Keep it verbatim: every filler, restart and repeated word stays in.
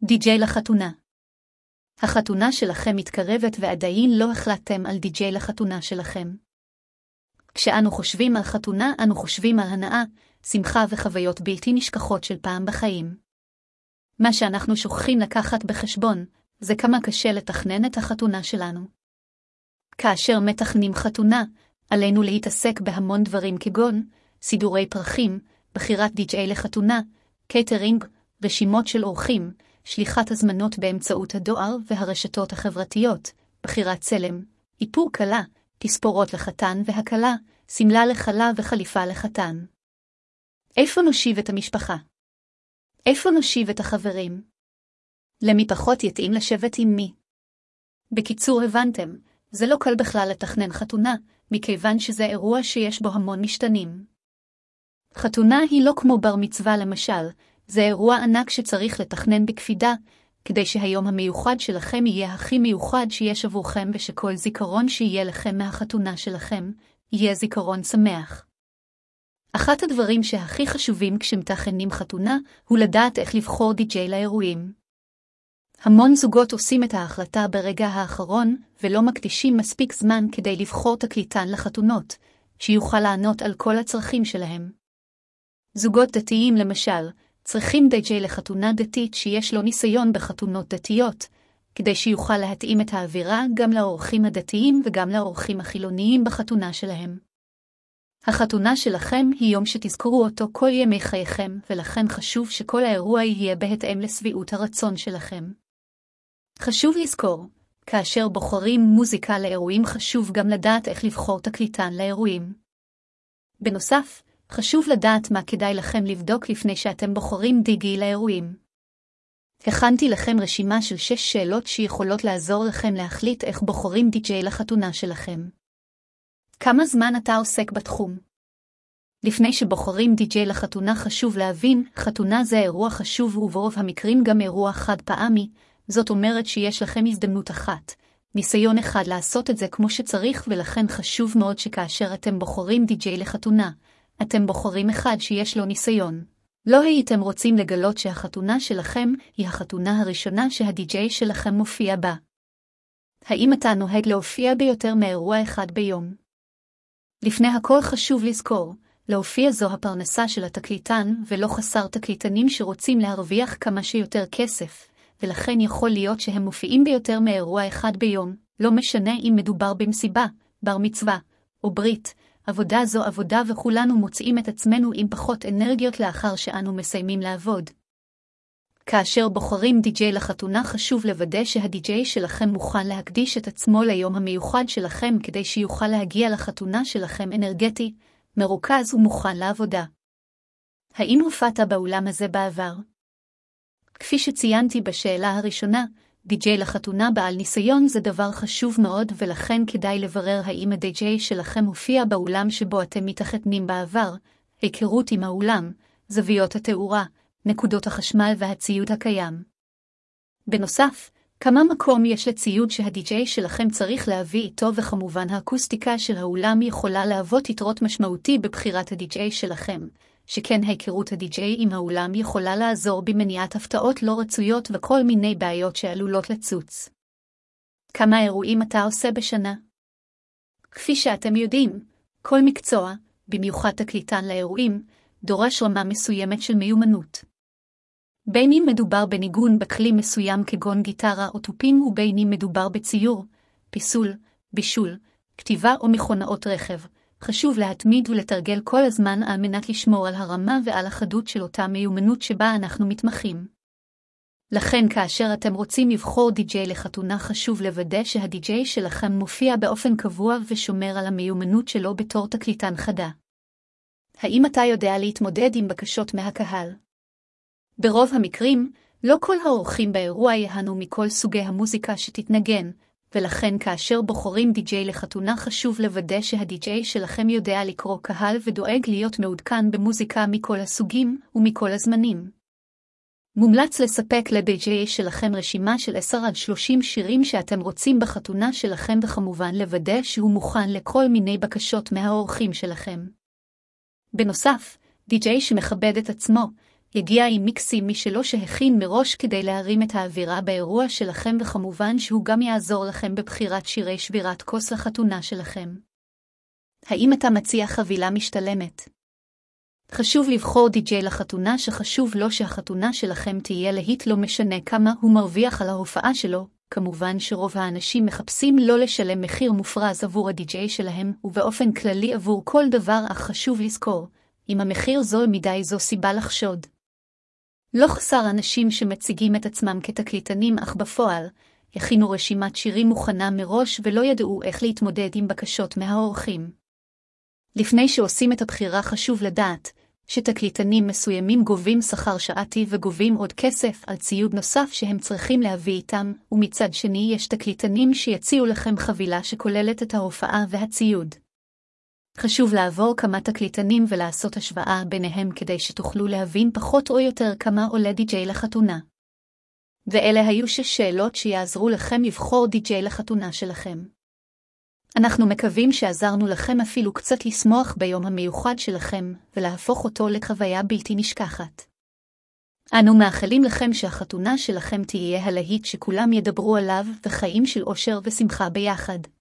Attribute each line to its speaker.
Speaker 1: די-ג'יי לחתונה. החתונה שלכם מתקרבת ועדיין לא החלטתם על די-ג'יי לחתונה שלכם. כשאנו חושבים על חתונה, אנו חושבים על הנאה, שמחה וחוויות בלתי נשכחות של פעם בחיים. מה שאנחנו שוכחים לקחת בחשבון, זה כמה קשה לתכנן את החתונה שלנו. כאשר מתכננים חתונה, עלינו להתעסק בהמון דברים כגון סידורי פרחים, בחירת די-ג'יי לחתונה, קייטרינג, רשימות של אורחים, שליחת הזמנות באמצעות הדואר והרשתות החברתיות, בחירת צלם, איפור כלה, תספורות לחתן והכלה, סמלה לחלה וחליפה לחתן. איפה נושיב את המשפחה? איפה נושיב את החברים? למי פחות יתאים לשבת עם מי? בקיצור, הבנתם, זה לא קל בכלל לתכנן חתונה, מכיוון שזה אירוע שיש בו המון משתנים. חתונה היא לא כמו בר מצווה למשל, זה אירוע ענק שצריך לתכנן בקפידה, כדי שהיום המיוחד שלכם יהיה הכי מיוחד שיש עבורכם, ושכל זיכרון שיהיה לכם מהחתונה שלכם, יהיה זיכרון שמח. אחת הדברים שהכי חשובים כשמתכננים חתונה, הוא לדעת איך לבחור די-ג'יי לאירועים. המון זוגות עושים את ההחלטה ברגע האחרון, ולא מקדישים מספיק זמן כדי לבחור תקליטן לחתונות, שיוכל לענות על כל הצרכים שלהם. זוגות דתיים למשל, צריכים די-ג'יי לחתונה דתית שיש לו ניסיון בחתונות דתיות, כדי שיוכל להתאים את האווירה גם לאורחים הדתיים וגם לאורחים החילוניים בחתונה שלהם. החתונה שלכם היא יום שתזכרו אותו כל ימי חייכם, ולכן חשוב שכל האירוע יהיה בהתאם לשביעות הרצון שלכם. חשוב לזכור, כאשר בוחרים מוזיקה לאירועים חשוב גם לדעת איך לבחור תקליטן לאירועים. בנוסף, חשוב לדעת מה כדאי לכם לבדוק לפני שאתם בוחרים די-ג'יי לאירועים. הכנתי לכם רשימה של שש שאלות שיכולות לעזור לכם להחליט איך בוחרים די-ג'יי לחתונה שלכם. כמה זמן אתה עוסק בתחום? לפני שבוחרים די-ג'יי לחתונה חשוב להבין, חתונה זה אירוע חשוב וברוב המקרים גם אירוע חד פעמי, זאת אומרת שיש לכם הזדמנות אחת, ניסיון אחד לעשות את זה כמו שצריך, ולכן חשוב מאוד שכאשר אתם בוחרים די-ג'יי לחתונה, אתם בוחרים אחד שיש לו ניסיון. לא הייתם רוצים לגלות שהחתונה שלכם היא החתונה הראשונה שהדי-ג'יי שלכם מופיע בה. האם אתה נוהג להופיע ביותר מאירוע אחד ביום? לפני הכל חשוב לזכור, להופיע זו הפרנסה של התקליטן, ולא חסר תקליטנים שרוצים להרוויח כמה שיותר כסף, ולכן יכול להיות שהם מופיעים ביותר מאירוע אחד ביום, לא משנה אם מדובר במסיבה, בר מצווה, או ברית, עבודה זו עבודה וכולנו מוצאים את עצמנו עם פחות אנרגיות לאחר שאנו מסיימים לעבוד. כאשר בוחרים די-ג'יי לחתונה חשוב לוודא שהדי-ג'יי שלכם מוכן להקדיש את עצמו ליום המיוחד שלכם כדי שיוכל להגיע לחתונה שלכם אנרגטי, מרוכז ומוכן לעבודה. האם הופעת באולם הזה בעבר? כפי שציינתי בשאלה הראשונה, די-ג'יי לחתונה בעל ניסיון זה דבר חשוב מאוד, ולכן כדאי לברר האם הדי-ג'יי שלכם הופיע באולם שבו אתם מתחתנים בעבר, היכרות עם האולם, זוויות התאורה, נקודות החשמל והציוד הקיים. בנוסף, כמה מקום יש לציוד שהדי-ג'יי שלכם צריך להביא איתו, וכמובן האקוסטיקה של האולם יכולה להוות יתרות משמעותי בבחירת הדי-ג'יי שלכם, שכן היכרות הדי-ג'יי עם האולם יכולה לעזור במניעת הפתעות לא רצויות וכל מיני בעיות שעלולות לצוץ. כמה אירועים אתה עושה בשנה? כפי שאתם יודעים, כל מקצוע, במיוחד תקליטן לאירועים, דורש רמה מסוימת של מיומנות. בין אם מדובר בניגון בכלי מסוים כגון גיטרה או תופים, ובין אם מדובר בציור, פיסול, בישול, כתיבה או מכונאות רכב, חשוב להתמיד ולתרגל כל הזמן על מנת לשמור על הרמה ועל החדות של אותה מיומנות שבה אנחנו מתמחים. לכן כאשר אתם רוצים לבחור די-ג'יי לחתונה חשוב לוודא שהדי-ג'יי שלכם מופיע באופן קבוע ושומר על המיומנות שלו בתור תקליטן חדה. האם אתה יודע להתמודד עם בקשות מהקהל? ברוב המקרים, לא כל האורחים באירוע יהנו מכל סוגי המוזיקה שתתנגן, ולכן כאשר בוחרים די-ג'יי לחתונה חשוב לוודא שהדי-ג'יי שלכם יודע לקרוא קהל ודואג להיות מעודכן במוזיקה מכל הסוגים ומכל הזמנים. מומלץ לספק לדי-ג'יי שלכם רשימה של עשר עד שלושים שירים שאתם רוצים בחתונה שלכם, וכמובן לוודא שהוא מוכן לכל מיני בקשות מהאורחים שלכם. בנוסף, די-ג'יי שמכבד את עצמו, יגיע עם מיקסים משלו שהכין מראש כדי להרים את האווירה באירוע שלכם, וכמובן שהוא גם יעזור לכם בבחירת שירי שבירת כוס לחתונה שלכם. האם אתה מציע חבילה משתלמת? חשוב לבחור די-ג'יי לחתונה שחשוב לו שהחתונה שלכם תהיה להיט, לא משנה כמה הוא מרוויח על ההופעה שלו. כמובן שרוב האנשים מחפשים לא לשלם מחיר מופרז עבור הדי-ג'יי שלהם, ובאופן כללי עבור כל דבר, אך חשוב לזכור, אם המחיר זול מדי זו סיבה לחשוד. לא חסר אנשים שמציגים את עצמם כתקליטנים, אך בפועל, יכינו רשימת שירים מוכנה מראש ולא ידעו איך להתמודד עם בקשות מהאורחים. לפני שעושים את הבחירה חשוב לדעת, שתקליטנים מסוימים גובים שכר שעתי וגובים עוד כסף על ציוד נוסף שהם צריכים להביא איתם, ומצד שני יש תקליטנים שיציעו לכם חבילה שכוללת את ההופעה והציוד. חשוב לעבור כמה תקליטנים ולעשות השוואה ביניהם כדי שתוכלו להבין פחות או יותר כמה עולה די-ג'יי לחתונה. ואלה היו שש שאלות שיעזרו לכם לבחור די-ג'יי לחתונה שלכם. אנחנו מקווים שעזרנו לכם אפילו קצת לשמוח ביום המיוחד שלכם, ולהפוך אותו לחוויה בלתי נשכחת. אנו מאחלים לכם שהחתונה שלכם תהיה הלהיט שכולם ידברו עליו, וחיים של אושר ושמחה ביחד.